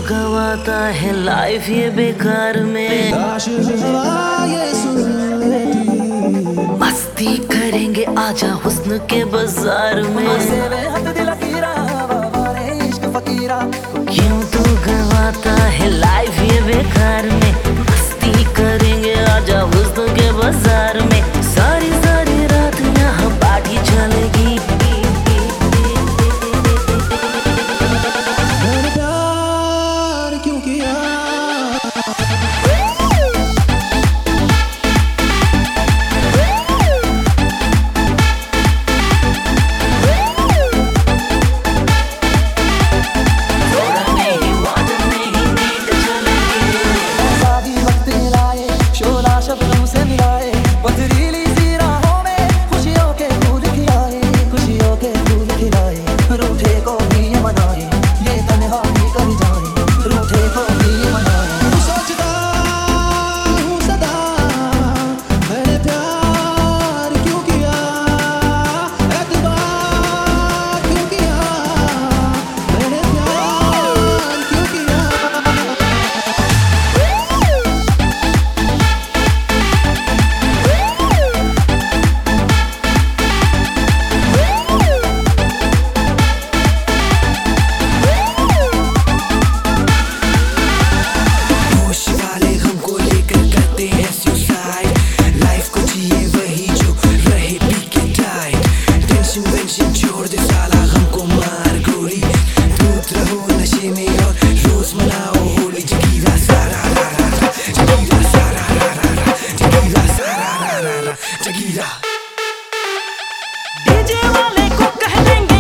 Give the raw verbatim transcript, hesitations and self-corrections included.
गवाता है लाइफ ये बेकार में। मस्ती करेंगे आजा हुस्न के बाजार में। क्यों तू गवाता है लाइफ ये बेकार में। मस्ती करेंगे आजा हुस्न के बाजार में। सारी सारी रात यहाँ पार्टी चलेगी। छोड़ दे साला गम को मार गोली। दूध रहो नशे में और रोज मनाओ होली। जगीरा सारा रा रा रा, जगीरा सारा रा रा रा, जगीरा सारा रा रा रा, जगीरा। डीजे वाले को कह देंगे